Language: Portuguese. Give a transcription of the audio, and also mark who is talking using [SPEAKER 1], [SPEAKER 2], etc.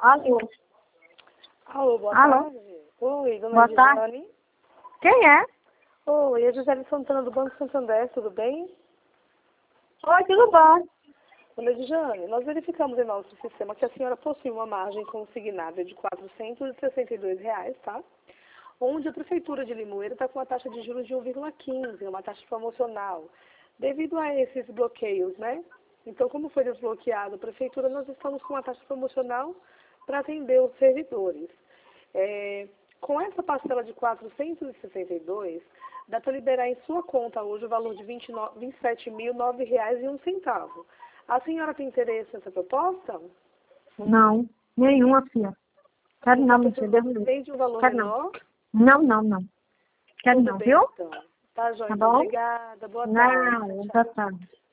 [SPEAKER 1] Alô.
[SPEAKER 2] Alô, boa
[SPEAKER 1] Alô.
[SPEAKER 2] tarde. Oi, dona
[SPEAKER 1] Boa
[SPEAKER 2] Gisele.
[SPEAKER 1] tarde. Quem é?
[SPEAKER 2] Oi, é Gisele Santana do Banco Santander, tudo bem?
[SPEAKER 1] Oi, tudo bom?
[SPEAKER 2] Dona Gisele, nós verificamos em nosso sistema que a senhora possui uma margem consignada de R$ 462, tá? Onde a Prefeitura de Limoeiro está com uma taxa de juros de 1,15, uma taxa promocional. Devido a esses bloqueios, né? Então, como foi desbloqueado a Prefeitura, nós estamos com uma taxa promocional para atender os servidores. Com essa parcela de 462, dá para liberar em sua conta hoje o valor de R$ 27.009,01. A senhora tem interesse nessa proposta?
[SPEAKER 1] Não, nenhuma, filha. Quero não, mentira, Deus me livre.
[SPEAKER 2] Nem de um valor
[SPEAKER 1] Quero
[SPEAKER 2] menor?
[SPEAKER 1] não. Quero
[SPEAKER 2] Tudo
[SPEAKER 1] não,
[SPEAKER 2] bem,
[SPEAKER 1] viu?
[SPEAKER 2] então. Tá, joia.
[SPEAKER 1] Tá bom?
[SPEAKER 2] Obrigada. Boa tarde.
[SPEAKER 1] Não, boa tarde.